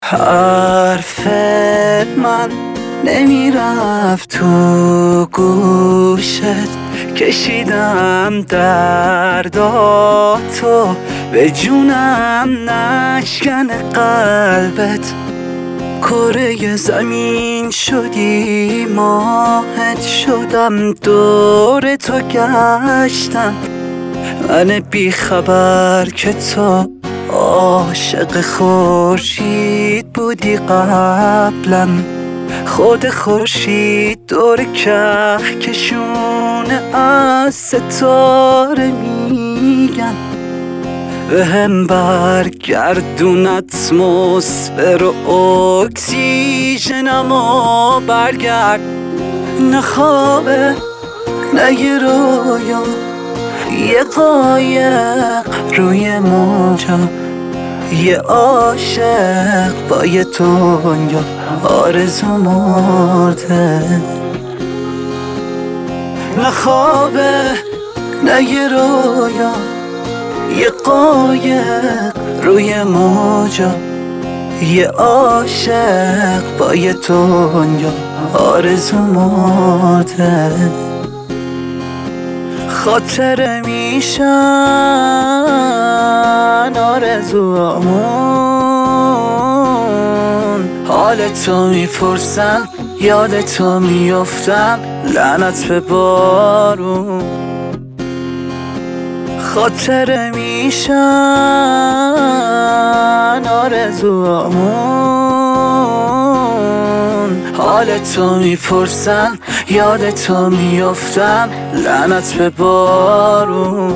حرف من نمیرفت تو گوشت، کشیدم درداتو به جونم، نشکن قلبت. کره زمین شدی، ماهت شدم، دور تو گشتم. من بی خبر که تو عاشق خورشید بودی قبلم. خود خورشید دور کهکشون از ستاره میگن. بهم برگردون اتمسفر و اکسیژنمو، برگرد. نه خوابه نه یه رویا، یه قایق روی موجا، یه عاشق با یه دنیا آرزو مرده. نه خوابه نه یه رویا، یه قایق روی موجا، یه عاشق با یه دنیا آرزو مرده. خاطره میشن آرزوامون، حال تو میپرسم، یاد تو میافتم، لعنت به بارون. خاطره میشن آرزوامون، حال تو میپرسم، یاد تو میافتم، لعنت به بارون.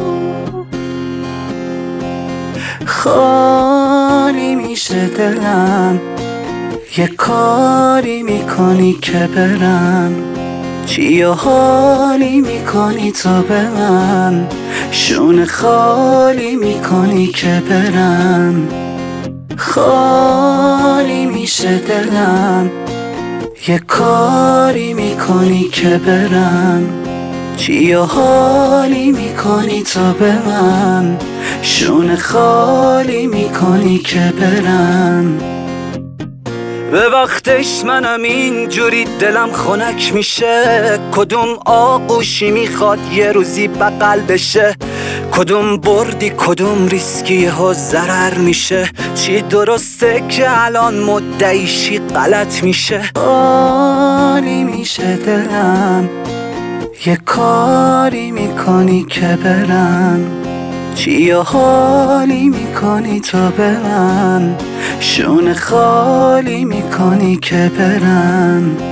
خالی میشه دلم، یه کاری میکنی که برم. چی حالی میکنی تا به من، شونه خالی میکنی که برم. خالی میشه دلم، یه کاری میکنی که برم. چی حالی میکنی تا به من، شونه خالی میکنی که برم. به وقتش منم اینجوری دلم خنک میشه. کدوم آغوشی میخواد یه روزی بغل بشه، کدوم بردی کدوم ریسکی ها ضرر میشه. چی درسته که الان مدعیشی غلط میشه. خالی میشه دلم، یه کاری میکنی که برم. چی حالی میکنی تا به من، شونه خالی میکنی که برم.